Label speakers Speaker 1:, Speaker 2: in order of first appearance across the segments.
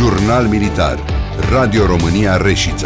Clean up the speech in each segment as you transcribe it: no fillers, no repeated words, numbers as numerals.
Speaker 1: Jurnal Militar. Radio România Reșița.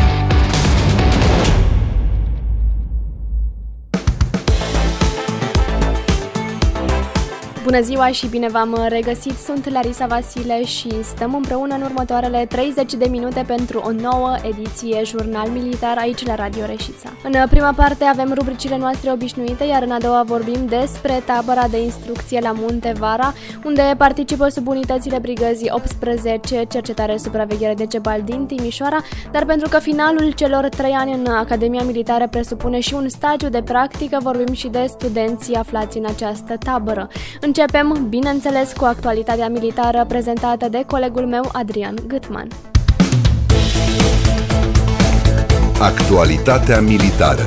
Speaker 2: Bună ziua și bine v-am regăsit, sunt Larisa Vasile și stăm împreună în următoarele 30 de minute pentru o nouă ediție Jurnal Militar aici la Radio Reșița. În prima parte avem rubricile noastre obișnuite, iar în a doua vorbim despre tabăra de instrucție la Munte Vara, unde participă subunitățile brigăzii 18, cercetare supraveghere Decebal din Timișoara, dar pentru că finalul celor 3 ani în Academia Militară presupune și un stagiu de practică, vorbim și de studenții aflați în această tabără. Începem, bineînțeles, cu actualitatea militară prezentată de colegul meu, Adrian Gâtman.
Speaker 1: Actualitatea militară.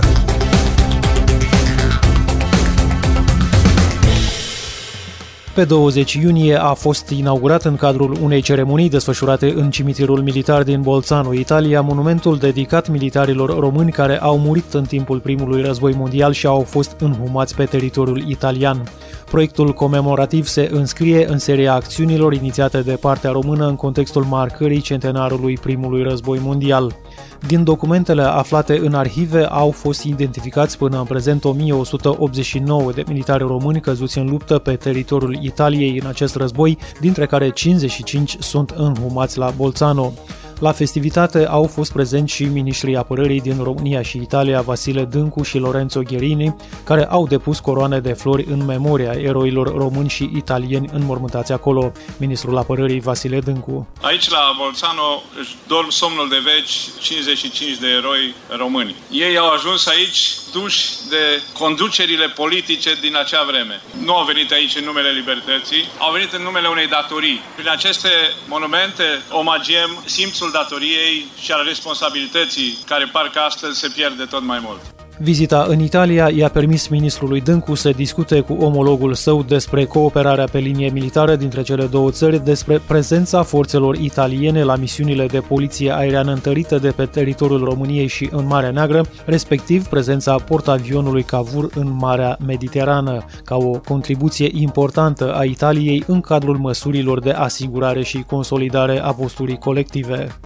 Speaker 3: Pe 20 iunie a fost inaugurat în cadrul unei ceremonii desfășurate în cimitirul militar din Bolzano, Italia, monumentul dedicat militarilor români care au murit în timpul primului război mondial și au fost înhumați pe teritoriul italian. Proiectul comemorativ se înscrie în seria acțiunilor inițiate de partea română în contextul marcării centenarului primului război mondial. Din documentele aflate în arhive au fost identificați până în prezent 1189 de militari români căzuți în luptă pe teritoriul Italiei în acest război, dintre care 55 sunt înhumați la Bolzano. La festivitate au fost prezenți și miniștrii apărării din România și Italia, Vasile Dâncu și Lorenzo Gherini, care au depus coroane de flori în memoria eroilor români și italieni înmormântați acolo. Ministrul apărării Vasile Dâncu.
Speaker 4: Aici la Bolzano își dorm somnul de veci 55 de eroi români. Ei au ajuns aici duși de conducerile politice din acea vreme. Nu au venit aici în numele libertății, au venit în numele unei datorii. Prin aceste monumente omagiem simțul datoriei și al responsabilității care parcă astăzi se pierde tot mai mult.
Speaker 3: Vizita în Italia i-a permis ministrului Dâncu să discute cu omologul său despre cooperarea pe linie militară dintre cele două țări, despre prezența forțelor italiene la misiunile de poliție aeriană întărite de pe teritoriul României și în Marea Neagră, respectiv prezența portavionului Cavour în Marea Mediterană, ca o contribuție importantă a Italiei în cadrul măsurilor de asigurare și consolidare a posturii colective.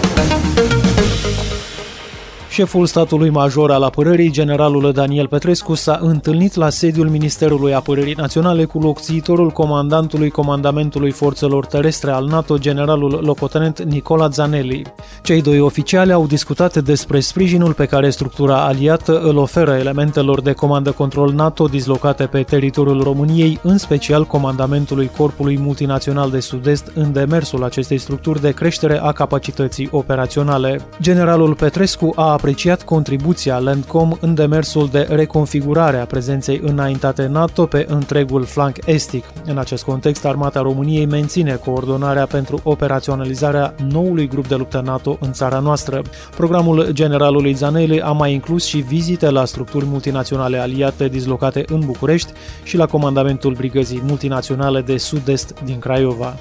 Speaker 3: Șeful statului major al apărării, generalul Daniel Petrescu, s-a întâlnit la sediul Ministerului Apărării Naționale cu locțiitorul comandantului Comandamentului Forțelor Terestre al NATO, generalul locotenent Nicola Zanelli. Cei doi oficiali au discutat despre sprijinul pe care structura aliată îl oferă elementelor de comandă-control NATO dislocate pe teritoriul României, în special Comandamentului Corpului Multinațional de Sud-Est, în demersul acestei structuri de creștere a capacității operaționale. Generalul Petrescu a apreciat contribuția Landcom în demersul de reconfigurare a prezenței înaintate NATO pe întregul flanc estic. În acest context, Armata României menține coordonarea pentru operaționalizarea noului grup de luptă NATO în țara noastră. Programul generalului Zanelli a mai inclus și vizite la structuri multinaționale aliate dislocate în București și la comandamentul Brigăzii Multinaționale de Sud-Est din Craiova.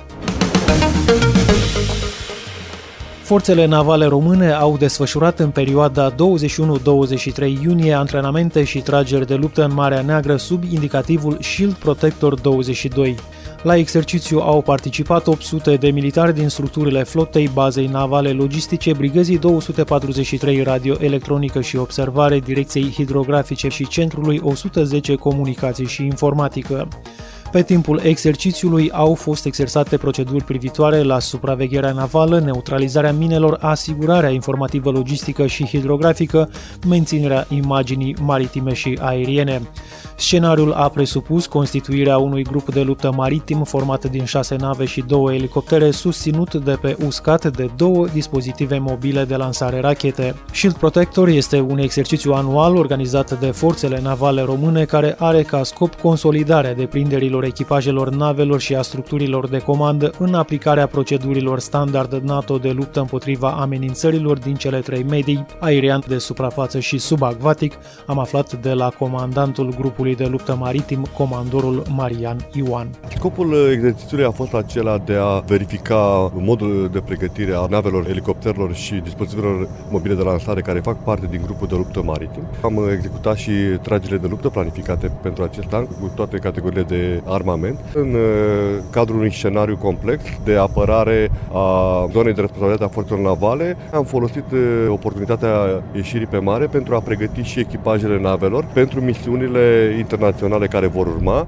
Speaker 3: Forțele navale române au desfășurat în perioada 21-23 iunie antrenamente și trageri de luptă în Marea Neagră sub indicativul Shield Protector 22. La exercițiu au participat 800 de militari din structurile flotei, bazei navale logistice, brigăzii 243 radioelectronică și observare, direcției hidrografice și centrului 110 comunicații și informatică. Pe timpul exercițiului au fost exersate proceduri privitoare la supravegherea navală, neutralizarea minelor, asigurarea informativă logistică și hidrografică, menținerea imaginii maritime și aeriene. Scenariul a presupus constituirea unui grup de luptă maritim format din 6 nave și 2 elicoptere, susținut de pe uscat de 2 dispozitive mobile de lansare rachete. Shield Protector este un exercițiu anual organizat de forțele navale române care are ca scop consolidarea deprinderilor echipajelor navelor și a structurilor de comandă în aplicarea procedurilor standard NATO de luptă împotriva amenințărilor din cele 3 medii, aerian, de suprafață și subacvatic, am aflat de la comandantul grupului grupului de luptă maritim, comandorul Marian Ioan.
Speaker 5: Scopul exercițiului a fost acela de a verifica modul de pregătire a navelor, elicopterelor și dispozitivelor mobile de lansare care fac parte din grupul de luptă maritim. Am executat și tragere de luptă planificate pentru acest an cu toate categoriile de armament în cadrul unui scenariu complex de apărare a zonei de responsabilitate a forțelor navale. Am folosit oportunitatea ieșirii pe mare pentru a pregăti și echipajele navelor pentru misiunile internaționale care vor urma.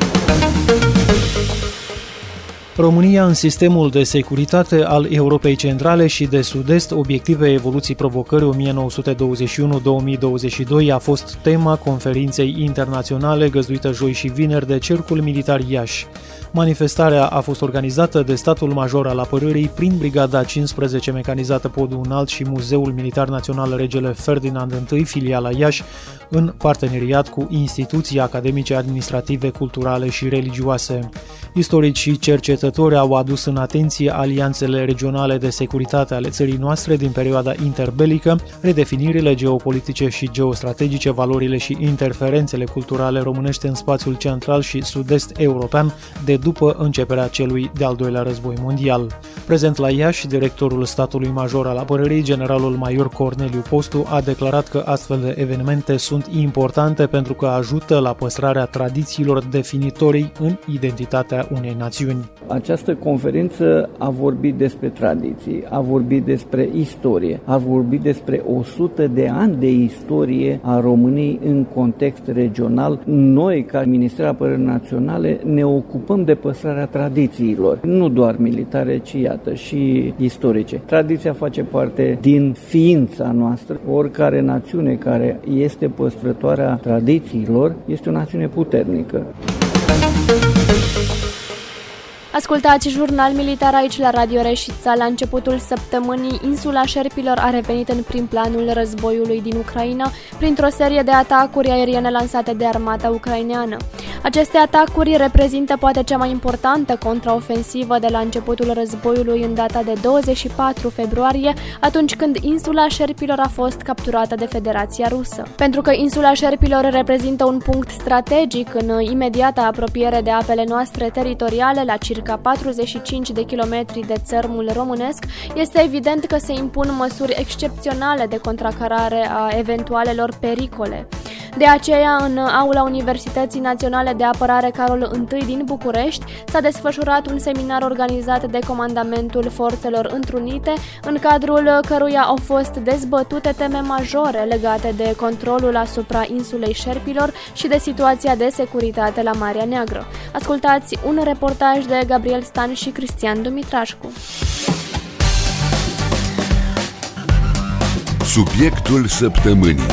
Speaker 3: România în sistemul de securitate al Europei Centrale și de Sud-Est, obiective evoluții provocări 1921-2022 a fost tema conferinței internaționale găzduită joi și vineri de Cercul Militar Iași. Manifestarea a fost organizată de Statul Major al Apărării prin Brigada 15 Mecanizată Podul Înalt și Muzeul Militar Național Regele Ferdinand I, filiala Iași, în parteneriat cu instituții academice, administrative, culturale și religioase. Istorici și cercetători au adus în atenție alianțele regionale de securitate ale țării noastre din perioada interbelică, redefinirile geopolitice și geostrategice, valorile și interferențele culturale românești în spațiul central și sud-est european de după începerea celui de-al doilea război mondial. Prezent la Iași, directorul Statului Major al Apărării, generalul major Corneliu Postu, a declarat că astfel de evenimente sunt importante pentru că ajută la păstrarea tradițiilor definitorii în identitatea unei națiuni.
Speaker 6: Această conferință a vorbit despre tradiții, a vorbit despre istorie, a vorbit despre 100 de ani de istorie a României în context regional. Noi, ca Ministerul Apărării Naționale, ne ocupăm de păstrarea tradițiilor, nu doar militare, ci iată și istorice. Tradiția face parte din ființa noastră. Oricare națiune care este păstrătoarea tradițiilor este o națiune puternică.
Speaker 2: Ascultați Jurnal Militar aici la Radio Reșița. La începutul săptămânii, insula Șerpilor a revenit în prim planul războiului din Ucraina printr-o serie de atacuri aeriene lansate de armata ucraineană. Aceste atacuri reprezintă poate cea mai importantă contraofensivă de la începutul războiului în data de 24 februarie, atunci când insula Șerpilor a fost capturată de Federația Rusă. Pentru că insula Șerpilor reprezintă un punct strategic în imediata apropiere de apele noastre teritoriale, la circa 45 de kilometri de țărmul românesc, este evident că se impun măsuri excepționale de contracarare a eventualelor pericole. De aceea, în aula Universității Naționale de Apărare Carol I din București s-a desfășurat un seminar organizat de Comandamentul Forțelor Întrunite, în cadrul căruia au fost dezbătute teme majore legate de controlul asupra insulei Șerpilor și de situația de securitate la Marea Neagră. Ascultați un reportaj de Gabriel Stan și Cristian Dumitrașcu.
Speaker 1: Subiectul săptămânii.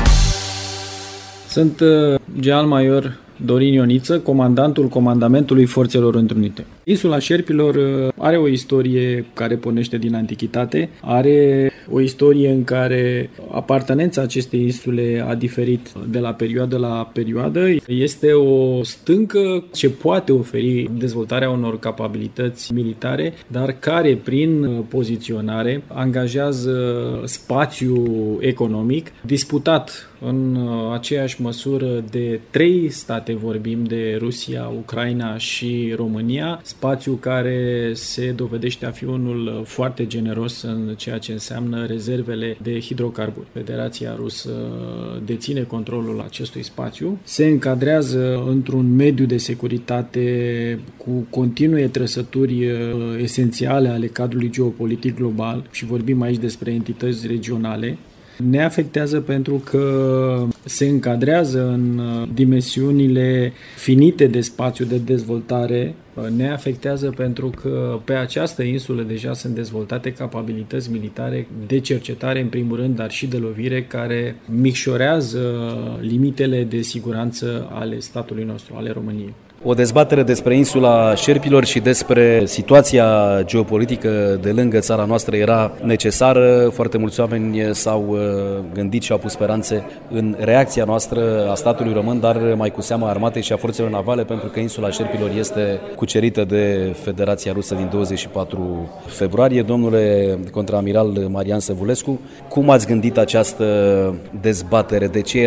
Speaker 7: Sunt general major Dorin Ioniță, comandantul Comandamentului Forțelor Întrunite. Insula Șerpilor are o istorie care pornește din antichitate, are o istorie în care apartenența acestei insule a diferit de la perioadă la perioadă. Este o stâncă ce poate oferi dezvoltarea unor capabilități militare, dar care prin poziționare angajează spațiu economic disputat în aceeași măsură de 3 state, vorbim de Rusia, Ucraina și România, spațiu care se dovedește a fi unul foarte generos în ceea ce înseamnă rezervele de hidrocarburi. Federația Rusă deține controlul acestui spațiu, se încadrează într-un mediu de securitate cu continue trăsături esențiale ale cadrului geopolitic global și vorbim aici despre entități regionale. Ne afectează pentru că se încadrează în dimensiunile finite de spațiu de dezvoltare. Ne afectează pentru că pe această insulă deja sunt dezvoltate capabilități militare de cercetare, în primul rând, dar și de lovire, care micșorează limitele de siguranță ale statului nostru, ale României.
Speaker 8: O dezbatere despre insula Șerpilor și despre situația geopolitică de lângă țara noastră era necesară. Foarte mulți oameni s-au gândit și au pus speranțe în reacția noastră a statului român, dar mai cu seama a armatei și a forțelor navale, pentru că insula Șerpilor este cucerită de Federația Rusă din 24 februarie. Domnule contraamiral Marian Săvulescu, cum ați gândit această dezbatere? De ce era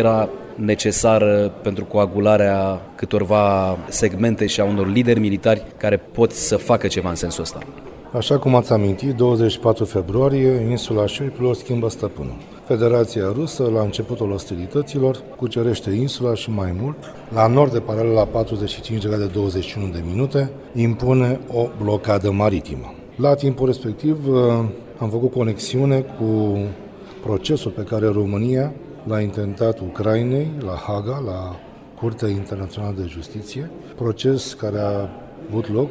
Speaker 8: necesară pentru coagularea câtorva segmente și a unor lideri militari care pot să facă ceva în sensul ăsta.
Speaker 9: Așa cum ați amintit, 24 februarie, insula Șerpilor schimbă stăpânul. Federația Rusă, la începutul ostilităților, cucerește insula și mai mult, la nord de paralela 45 de grade 21 de minute, impune o blocadă maritimă. La timpul respectiv am făcut conexiune cu procesul pe care România l-a intentat Ucrainei, la Haga, la Curtea Internațională de Justiție, proces care a avut loc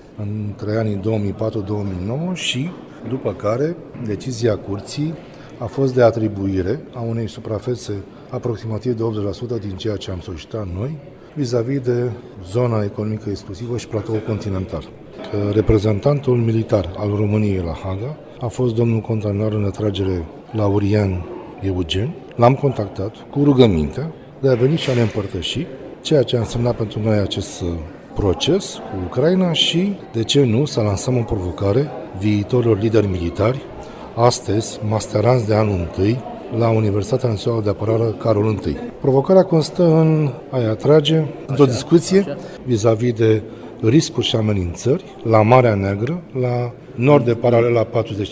Speaker 9: între anii 2004-2009 și, după care, decizia curții a fost de atribuire a unei suprafețe aproximativ de 80% din ceea ce am solicitat noi, vis-a-vis de zona economică exclusivă și platoul continental. Reprezentantul militar al României la Haga a fost domnul contralor în retragere Laurian Eugen. L-am contactat cu rugămintea de a veni și a ne împărtăși ceea ce a însemnat pentru noi acest proces cu Ucraina și, de ce nu, să lansăm o provocare viitorilor lideri militari, astăzi masteranți de anul 1 la Universitatea Națională de Apărare Carol I. Provocarea constă în a-i atrage într-o discuție vis-a-vis de riscuri și amenințări la Marea Neagră, la nord de paralela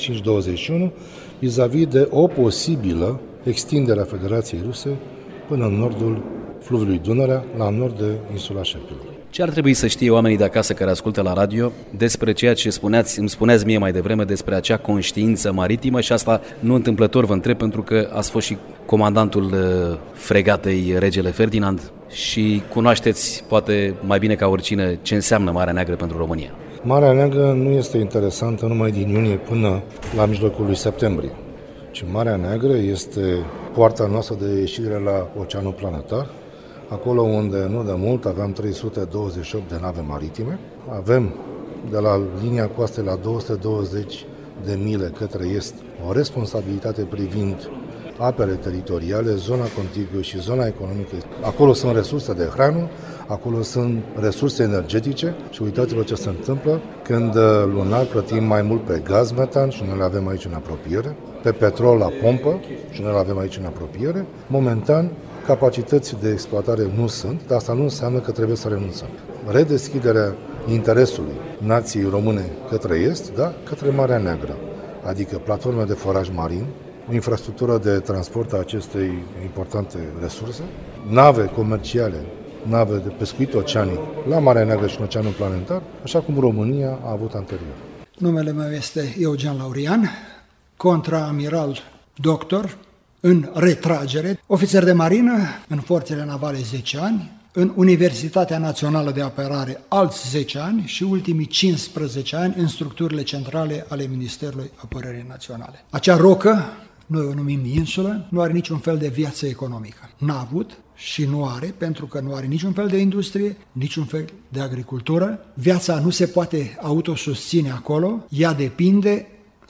Speaker 9: 45-21, vis-a-vis de o posibilă extindere a Federației Ruse până în nordul fluviului Dunărea, la nord de insula Șerpilor.
Speaker 8: Ce ar trebui să știe oamenii de acasă care ascultă la radio despre ceea ce îmi spuneați mie mai devreme despre acea conștiință maritimă și asta nu întâmplător vă întreb pentru că ați fost și comandantul fregatei Regele Ferdinand și cunoașteți poate mai bine ca oricine ce înseamnă Marea Neagră pentru România.
Speaker 9: Marea Neagră nu este interesantă numai din iunie până la mijlocul lui septembrie, ci Marea Neagră este poarta noastră de ieșire la Oceanul Planetar, acolo unde nu de mult aveam 328 de nave maritime, avem de la linia coastă la 220 de mile către est o responsabilitate privind apele teritoriale, zona contiguă și zona economică. Acolo sunt resurse de hrană, acolo sunt resurse energetice și uitați-vă ce se întâmplă când lunar plătim mai mult pe gaz metan și noi le avem aici în apropiere, pe petrol la pompă și noi le avem aici în apropiere. Momentan, capacități de exploatare nu sunt, dar asta nu înseamnă că trebuie să renunțăm. Redeschiderea interesului nației române către est, da, către Marea Neagră, adică platforme de foraj marin, o infrastructură de transport a acestei importante resurse, nave comerciale, nave de pescuit oceanic la Marea Neagră și în Oceanul Planetar, așa cum România a avut anterior.
Speaker 10: Numele meu este Eugen Laurian, contraamiral doctor, în retragere, ofițer de marină, în forțele navale 10 ani, în Universitatea Națională de Apărare alți 10 ani și ultimii 15 ani în structurile centrale ale Ministerului Apărării Naționale. Acea rocă, noi o numim insulă, nu are niciun fel de viață economică. N-a avut și nu are, pentru că nu are niciun fel de industrie, niciun fel de agricultură. Viața nu se poate autosusține acolo, ea depinde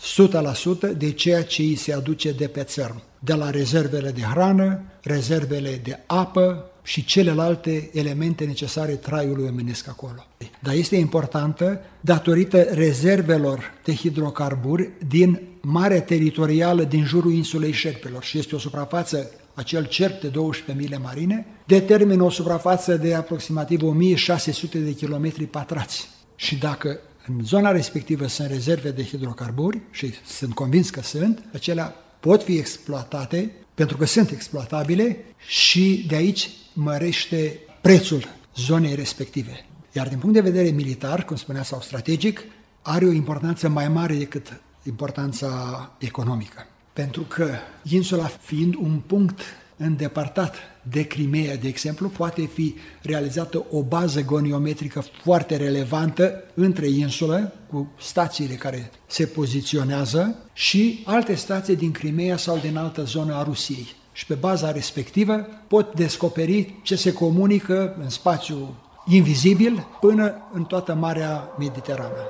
Speaker 10: 100% de ceea ce îi se aduce de pe țărm, de la rezervele de hrană, rezervele de apă și celelalte elemente necesare traiului omenesc acolo. Dar este importantă datorită rezervelor de hidrocarburi din marea teritorială din jurul insulei Șerpilor și este o suprafață, acel cerc de 12 mile marine, determină o suprafață de aproximativ 1600 de kilometri pătrați. Și dacă în zona respectivă sunt rezerve de hidrocarburi, și sunt convins că sunt, acelea pot fi exploatate, pentru că sunt exploatabile și de aici mărește prețul zonei respective. Iar din punct de vedere militar, cum spunea, sau strategic, are o importanță mai mare decât importanța economică. Pentru că insula fiind un punct îndepărtat de Crimea, de exemplu, poate fi realizată o bază goniometrică foarte relevantă între insulă, cu stațiile care se poziționează, și alte stații din Crimea sau din altă zonă a Rusiei. Și pe baza respectivă pot descoperi ce se comunică în spațiu invizibil până în toată Marea Mediterană.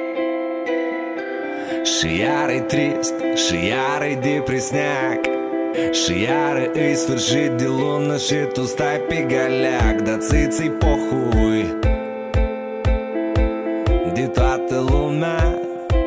Speaker 11: Și iar e trist, și iar e depresniac, Și iară îi sfârșit de lună și tu stai pe galeac, dar ți-i pohui de toată lumea,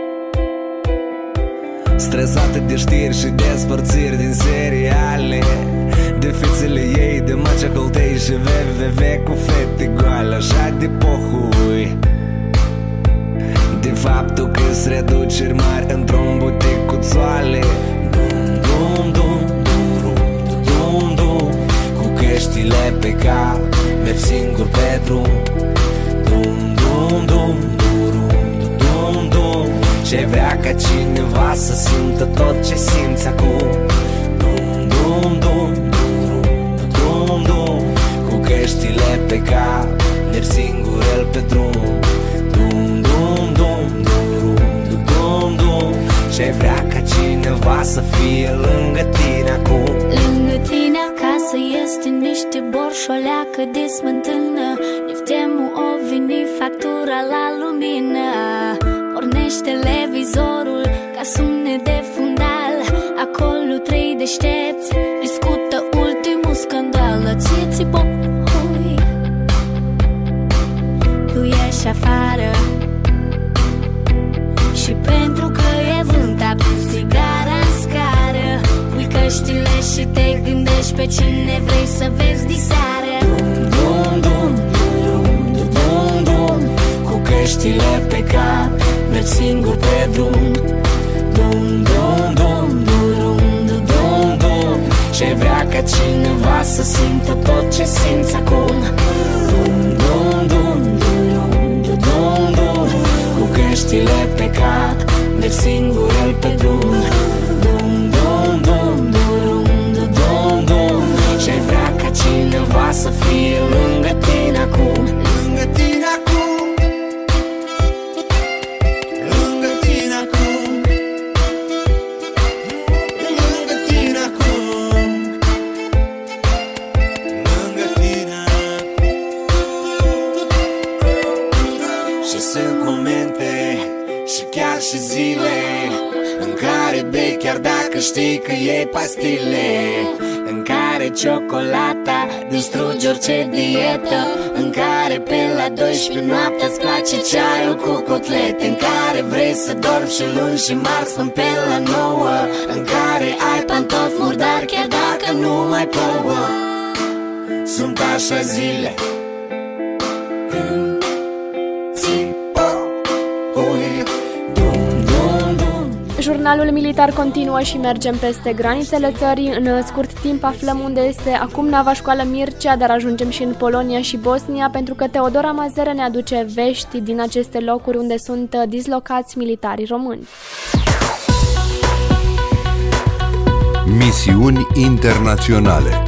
Speaker 11: stresată de știri și despărțiri din seriale, de fițele ei, de macehăltei și VVV cu fete goale. Așa de pohui de faptul că-s reduceri mari într-un butic cu țoale. Dum, dum, dum, dum, dum, dum, cu căștile pe cap, merg singur pe drum. Dum, dum, dum, dum, dum, dum, ce vrea ca cineva să simtă tot ce simți acum. Dum, dum, dum, dum, dum, cu căștile pe cap, merg singur el pe drum. Dum, dum, dum, dum, dum, dum, ce vrea ca cineva să fie lângă tine acum.
Speaker 12: Lângă tine acasă este niște borșoleacă de smântână, Neftemul o veni factura la lumină. Pornește televizorul ca sunet de fundal, acolo trei deștepți discută ultimul scandal. Ți-ți pohui, tu ieși afară și pentru că e vânt aprins țigara în scară, pui căștile și te gândești pe cine vrei să vezi diseară. Dum, dum, dum, dum, dum, dum, cu căștile pe cap, mergi singur pe drum. Dum, dum, dum, dum, dum, dum, dum, ce vrea ca cineva să simtă tot ce simți acum. Dum, dum, dum, dum, dum, dum, cu căștile pe cap, mergi singur el pe drum. Dum, dum, dum, dum, dum, dum, ce vrea ca cineva să fie lângă tine acum. Lângă tine acum, lângă tine acum, lângă tine acum, lângă tine acum. Și sunt momente și chiar și zile în care bei chiar dacă știi că iei pastile, în care ciocolata distruge orice dietă, în care pe la 12 noaptea îți place ceaiul cu cotlete, în care vrei să dormi și luni și marți până pe la 9, în care ai pantofi murdari chiar dacă nu mai plouă. Sunt așa zile când ți-i pohui.
Speaker 2: Jurnalul militar continuă și mergem peste granițele țării. În scurt timp aflăm unde este acum nava școală Mircea, dar ajungem și în Polonia și Bosnia, pentru că Teodora Mazeră ne aduce vești din aceste locuri unde sunt dislocați militarii români.
Speaker 1: Misiuni internaționale.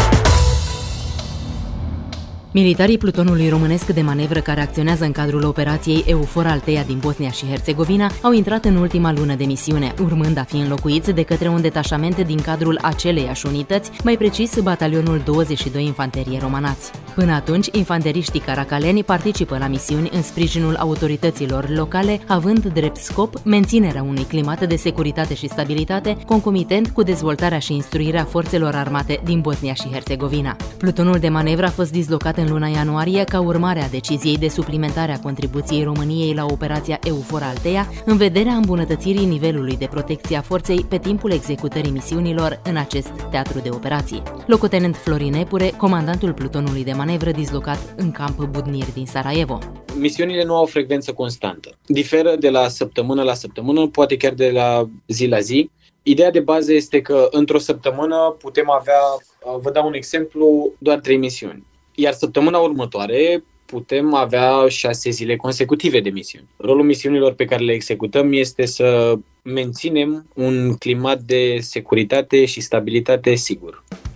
Speaker 13: Militarii plutonului românesc de manevră care acționează în cadrul operației EUFOR Althea din Bosnia și Herțegovina au intrat în ultima lună de misiune, urmând a fi înlocuiți de către un detașament din cadrul aceleiași unități, mai precis batalionul 22 Infanterie Romanați. Până atunci, infanteriștii caracaleni participă la misiuni în sprijinul autorităților locale, având drept scop menținerea unui climat de securitate și stabilitate, concomitent cu dezvoltarea și instruirea forțelor armate din Bosnia și Herțegovina. Plutonul de manevră a fost dislocat în luna ianuarie ca urmare a deciziei de suplimentare a contribuției României la operația EUFOR Althea, în vederea îmbunătățirii nivelului de protecție a forței pe timpul executării misiunilor în acest teatru de operații. Locotenent Florin Epure, comandantul plutonului de manevră dislocat în camp Budnir din Sarajevo.
Speaker 14: Misiunile nu au o frecvență constantă. Diferă de la săptămână la săptămână, poate chiar de la zi la zi. Ideea de bază este că într-o săptămână putem avea, vă dau un exemplu, doar 3 misiuni. Iar săptămâna următoare putem avea 6 zile consecutive de misiuni. Rolul misiunilor pe care le executăm este să menținem un climat de securitate și stabilitate sigur.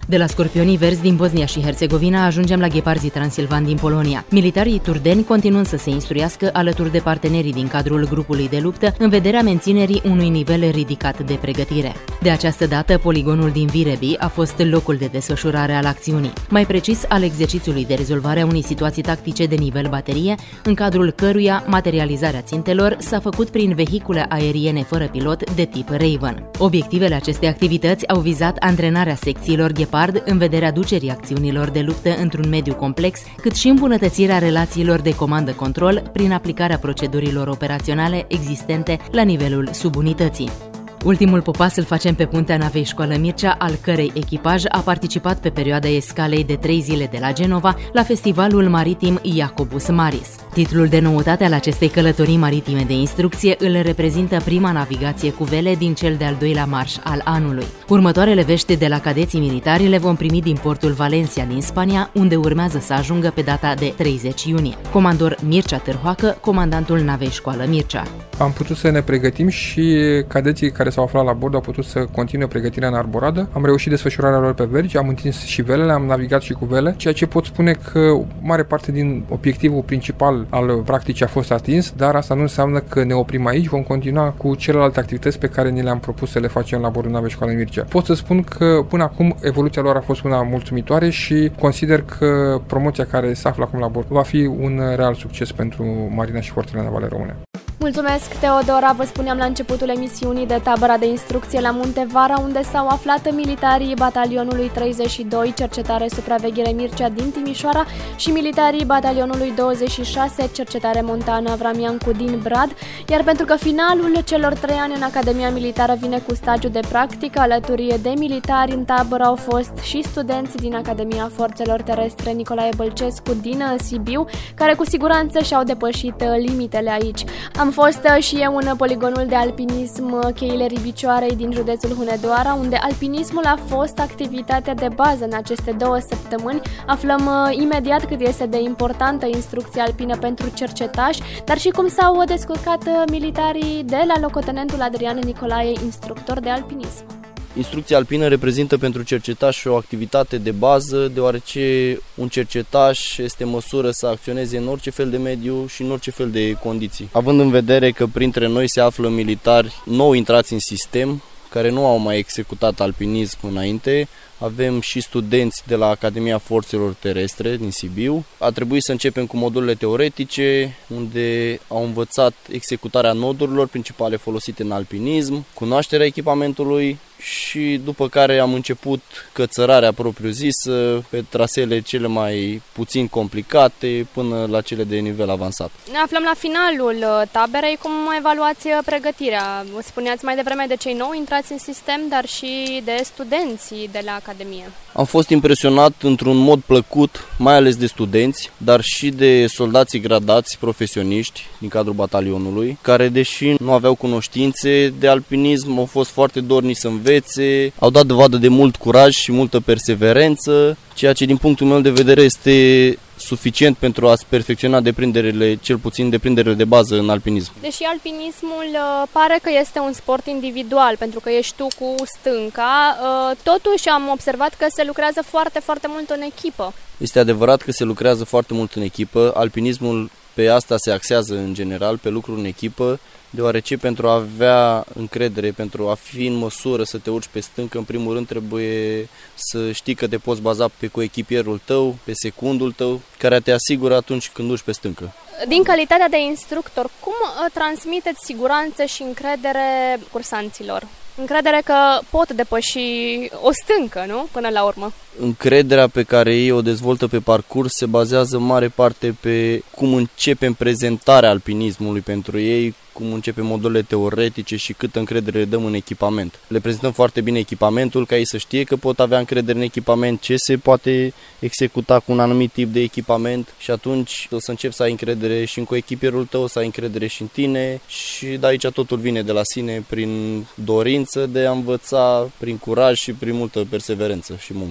Speaker 13: De la Scorpionii Verzi din Bosnia și Herțegovina ajungem la Gheparzii Transilvani din Polonia. Militarii turdeni continuând să se instruiască alături de partenerii din cadrul grupului de luptă în vederea menținerii unui nivel ridicat de pregătire. De această dată, poligonul din Virebi a fost locul de desfășurare al acțiunii, mai precis al exercițiului de rezolvare a unei situații tactice de nivel baterie, în cadrul căruia materializarea țintelor s-a făcut prin vehicule aeriene fără pilot de tip Raven. Obiectivele acestei activități au vizat antrenarea secțiilor Gepard în vederea ducerii acțiunilor de luptă într-un mediu complex, cât și îmbunătățirea relațiilor de comandă-control prin aplicarea procedurilor operaționale existente la nivelul subunității. Ultimul popas îl facem pe puntea navei Școală Mircea, al cărei echipaj a participat pe perioada escalei de 3 zile de la Genova la festivalul maritim Jacobus Maris. Titlul de noutate al acestei călătorii maritime de instrucție îl reprezintă prima navigație cu vele din cel de-al doilea marș al anului. Următoarele vești de la cadeții militari le vom primi din portul Valencia din Spania, unde urmează să ajungă pe data de 30 iunie. Comandor Mircea Târhoacă, comandantul navei Școală Mircea.
Speaker 15: Am putut să ne pregătim și cadeții care s-au aflat la bord au putut să continue pregătirea în arboradă. Am reușit desfășurarea lor pe vergi, am întins și velele, am navigat și cu vele, ceea ce pot spune că mare parte din obiectivul principal al practicii a fost atins, dar asta nu înseamnă că ne oprim aici, vom continua cu celelalte activități pe care ni le-am propus să le facem la bordul navei Școală Mircea. Pot să spun că până acum evoluția lor a fost una mulțumitoare și consider că promoția care se află acum la bord va fi un real succes pentru Marina și Forțele Navale Române.
Speaker 2: Mulțumesc, Teodora! Vă spuneam la începutul emisiunii de tabăra de instrucție la Muntevara, unde s-au aflat militarii batalionului 32, cercetare supraveghere Mircea din Timișoara, și militarii batalionului 26, cercetare montană Avram Iancu din Brad, iar pentru că finalul celor 3 ani în Academia Militară vine cu stagiu de practică, alături de militari în tabără au fost și studenți din Academia Forțelor Terestre Nicolae Bălcescu din Sibiu, care cu siguranță și-au depășit limitele aici. Am fost și eu în poligonul de alpinism Cheile Ribicioarei din județul Hunedoara, unde alpinismul a fost activitatea de bază în aceste 2 săptămâni. Aflăm imediat cât este de importantă instrucția alpină pentru cercetași, dar și cum s-au descurcat militarii de la locotenentul Adrian Nicolae, instructor de alpinism.
Speaker 16: Instrucția alpină reprezintă pentru cercetași o activitate de bază, deoarece un cercetaș este în măsură să acționeze în orice fel de mediu și în orice fel de condiții. Având în vedere că printre noi se află militari nou intrați în sistem, care nu au mai executat alpinism înainte, avem și studenți de la Academia Forțelor Terestre din Sibiu. A trebuit să începem cu modulele teoretice, unde au învățat executarea nodurilor principale folosite în alpinism, cunoașterea echipamentului și după care am început cățărarea propriu-zisă pe traseele cele mai puțin complicate până la cele de nivel avansat.
Speaker 2: Ne aflăm la finalul taberei. Cum evaluați pregătirea? Spuneați mai devreme de cei nou intrați în sistem, dar și de studenții de la Academie.
Speaker 16: Am fost impresionat într-un mod plăcut, mai ales de studenți, dar și de soldații gradați profesioniști din cadrul batalionului, care, deși nu aveau cunoștințe de alpinism, au fost foarte dornici să învețe, au dat dovadă de mult curaj și multă perseverență, ceea ce din punctul meu de vedere este suficient pentru a-ți perfecționa deprinderile, cel puțin deprinderile de bază în alpinism.
Speaker 2: Deși alpinismul pare că este un sport individual, pentru că ești tu cu stânca, totuși am observat că se lucrează foarte, foarte mult în echipă.
Speaker 16: Este adevărat că se lucrează foarte mult în echipă. Alpinismul pe asta se axează în general, pe lucruri în echipă, deoarece pentru a avea încredere, pentru a fi în măsură să te urci pe stâncă, în primul rând trebuie să știi că te poți baza pe coechipierul tău, pe secundul tău, care te asigură atunci când urci pe stâncă.
Speaker 2: Din calitatea de instructor, cum transmiteți siguranță și încredere cursanților? Încredere că pot depăși o stâncă, nu? Până la urmă.
Speaker 16: Încrederea pe care ei o dezvoltă pe parcurs se bazează în mare parte pe cum începem prezentarea alpinismului pentru ei, cum începem modulele teoretice și câtă încredere le dăm în echipament. Le prezentăm foarte bine echipamentul, ca ei să știe că pot avea încredere în echipament, ce se poate executa cu un anumit tip de echipament și atunci o să începi să ai încredere și în coechipierul tău, să ai încredere și în tine și de aici totul vine de la sine prin dorință de a învăța, prin curaj și prin multă perseverență și muncă.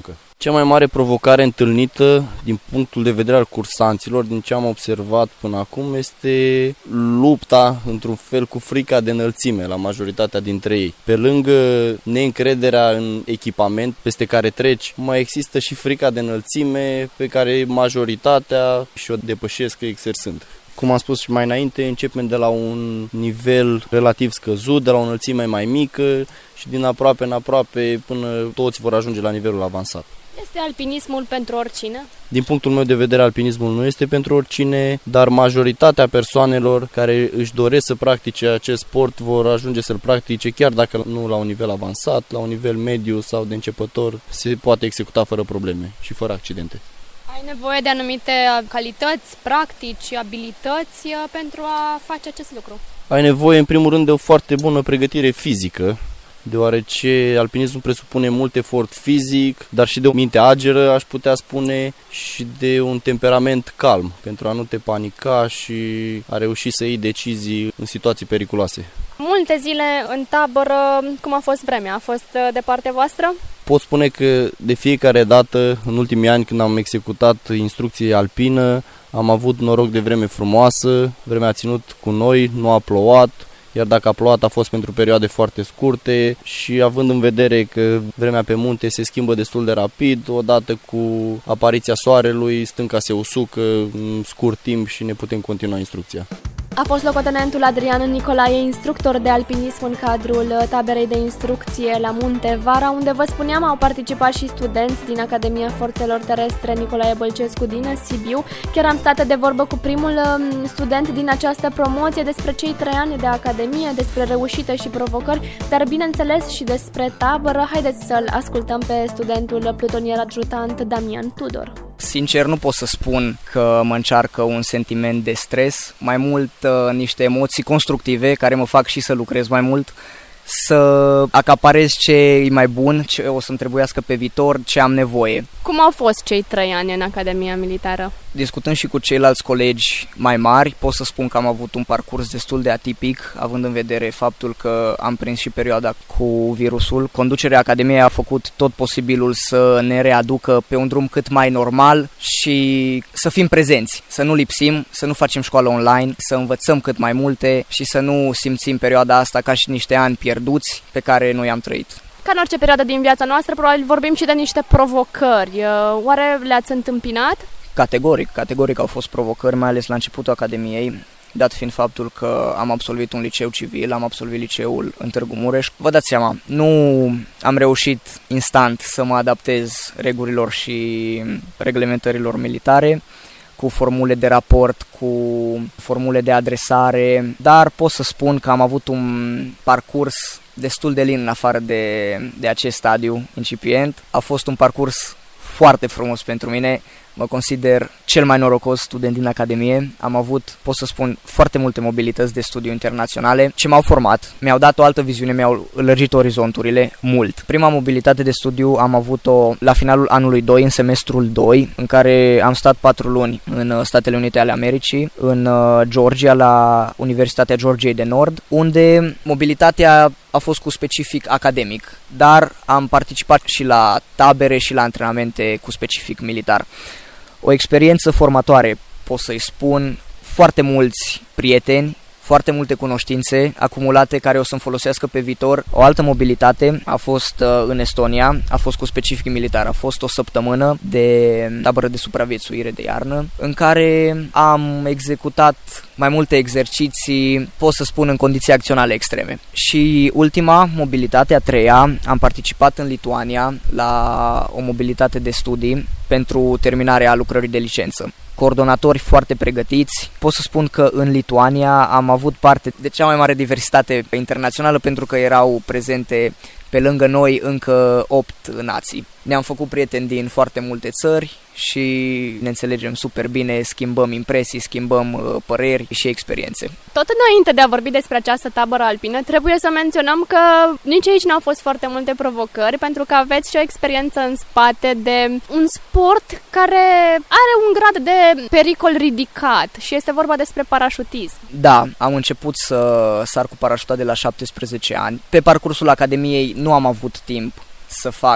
Speaker 16: Cea mai mare provocare întâlnită din punctul de vedere al cursanților, din ce am observat până acum, este lupta, într-un fel, cu frica de înălțime la majoritatea dintre ei. Pe lângă neîncrederea în echipament peste care treci, mai există și frica de înălțime pe care majoritatea și-o depășesc exersând. Cum am spus și mai înainte, începem de la un nivel relativ scăzut, de la o înălțime mai mică și din aproape în aproape până toți vor ajunge la nivelul avansat.
Speaker 2: Este alpinismul pentru oricine?
Speaker 16: Din punctul meu de vedere, alpinismul nu este pentru oricine, dar majoritatea persoanelor care își doresc să practice acest sport vor ajunge să-l practice, chiar dacă nu la un nivel avansat, la un nivel mediu sau de începător, se poate executa fără probleme și fără accidente.
Speaker 2: Ai nevoie de anumite calități, practici, abilități pentru a face acest lucru?
Speaker 16: Ai nevoie, în primul rând, de o foarte bună pregătire fizică, deoarece alpinismul presupune mult efort fizic, dar și de o minte ageră, aș putea spune, și de un temperament calm, pentru a nu te panica și a reuși să iei decizii în situații periculoase.
Speaker 2: Multe zile în tabără, cum a fost vremea? A fost de partea voastră?
Speaker 16: Pot spune că de fiecare dată, în ultimii ani, când am executat instrucție alpină, am avut noroc de vreme frumoasă, vremea a ținut cu noi, nu a plouat, iar dacă a plouat a fost pentru perioade foarte scurte și având în vedere că vremea pe munte se schimbă destul de rapid, odată cu apariția soarelui, stânca se usucă în scurt timp și ne putem continua instrucția.
Speaker 2: A fost locotenentul Adrian Nicolae, instructor de alpinism în cadrul taberei de instrucție la Munte Vara, unde, vă spuneam, au participat și studenți din Academia Forțelor Terestre Nicolae Bălcescu din Sibiu. Chiar am stat de vorbă cu primul student din această promoție despre cei 3 ani de academie, despre reușite și provocări, dar bineînțeles și despre tabără. Haideți să-l ascultăm pe studentul plutonier adjutant Damian Tudor.
Speaker 17: Sincer, nu pot să spun că mă încearcă un sentiment de stres, mai mult niște emoții constructive care mă fac și să lucrez mai mult, să acaparez ce e mai bun, ce o să-mi trebuiască pe viitor, ce am nevoie.
Speaker 2: Cum au fost cei 3 ani în Academia Militară?
Speaker 17: Discutând și cu ceilalți colegi mai mari, pot să spun că am avut un parcurs destul de atipic, având în vedere faptul că am prins și perioada cu virusul. Conducerea Academiei a făcut tot posibilul să ne readucă pe un drum cât mai normal și să fim prezenți, să nu lipsim, să nu facem școală online, să învățăm cât mai multe și să nu simțim perioada asta ca și niște ani pierduți pe care noi am trăit.
Speaker 2: Ca în orice perioadă din viața noastră, probabil vorbim și de niște provocări. Oare le-ați întâmpinat?
Speaker 17: Categoric au fost provocări, mai ales la începutul Academiei, dat fiind faptul că am absolvit un liceu civil, am absolvit liceul în Târgu Mureș. Vă dați seama, nu am reușit instant să mă adaptez regulilor și reglementărilor militare, cu formule de raport, cu formule de adresare, dar pot să spun că am avut un parcurs destul de lin în afară de acest stadiu incipient. A fost un parcurs foarte frumos pentru mine. Mă consider cel mai norocos student din Academie. Am avut, pot să spun, foarte multe mobilități de studiu internaționale ce m-au format, mi-au dat o altă viziune, mi-au lărgit orizonturile mult. Prima mobilitate de studiu am avut-o la finalul anului 2, în semestrul 2, în care am stat 4 luni în Statele Unite ale Americii, în Georgia, la Universitatea Georgiei de Nord, unde mobilitatea a fost cu specific academic, dar am participat și la tabere și la antrenamente cu specific militar. O experiență formatoare, pot să-i spun, foarte mulți prieteni, foarte multe cunoștințe acumulate care o să-mi folosească pe viitor. O altă mobilitate a fost în Estonia, a fost cu specific militar, a fost o săptămână de tabără de supraviețuire de iarnă, în care am executat mai multe exerciții, pot să spun, în condiții acționale extreme. Și ultima mobilitate, a 3-a, am participat în Lituania la o mobilitate de studii pentru terminarea lucrării de licență. Coordonatori foarte pregătiți. Pot să spun că în Lituania am avut parte de cea mai mare diversitate internațională, pentru că erau prezente pe lângă noi încă 8 nații. Ne-am făcut prieteni din foarte multe țări și ne înțelegem super bine, schimbăm impresii, schimbăm păreri și experiențe.
Speaker 2: Tot înainte de a vorbi despre această tabără alpină, trebuie să menționăm că nici aici n-au fost foarte multe provocări, pentru că aveți și o experiență în spate de un sport care are un grad de pericol ridicat și este vorba despre parașutism.
Speaker 17: Da, am început să sar cu parașuta de la 17 ani. Pe parcursul Academiei nu am avut timp să fac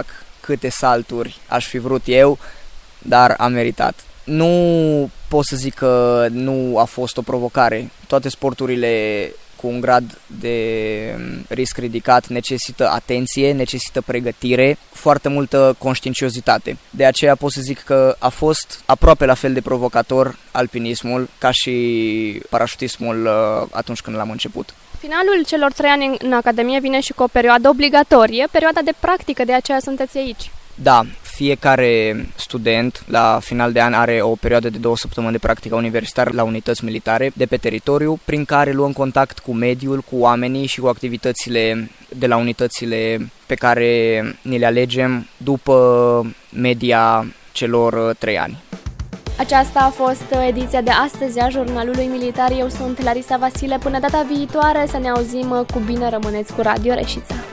Speaker 17: câte salturi aș fi vrut eu, dar am meritat. Nu pot să zic că nu a fost o provocare. Toate sporturile cu un grad de risc ridicat necesită atenție, necesită pregătire, foarte multă conștiinciozitate. De aceea pot să zic că a fost aproape la fel de provocator alpinismul ca și parașutismul atunci când l-am început.
Speaker 2: Finalul celor 3 ani în Academie vine și cu o perioadă obligatorie, perioada de practică, de aceea sunteți aici.
Speaker 17: Da, fiecare student la final de an are o perioadă de 2 săptămâni de practică universitară la unități militare de pe teritoriu, prin care luăm contact cu mediul, cu oamenii și cu activitățile de la unitățile pe care ni le alegem după media celor 3 ani.
Speaker 2: Aceasta a fost ediția de astăzi a Jurnalului Militar. Eu sunt Larisa Vasile. Până data viitoare să ne auzim cu bine, rămâneți cu Radio Reșița.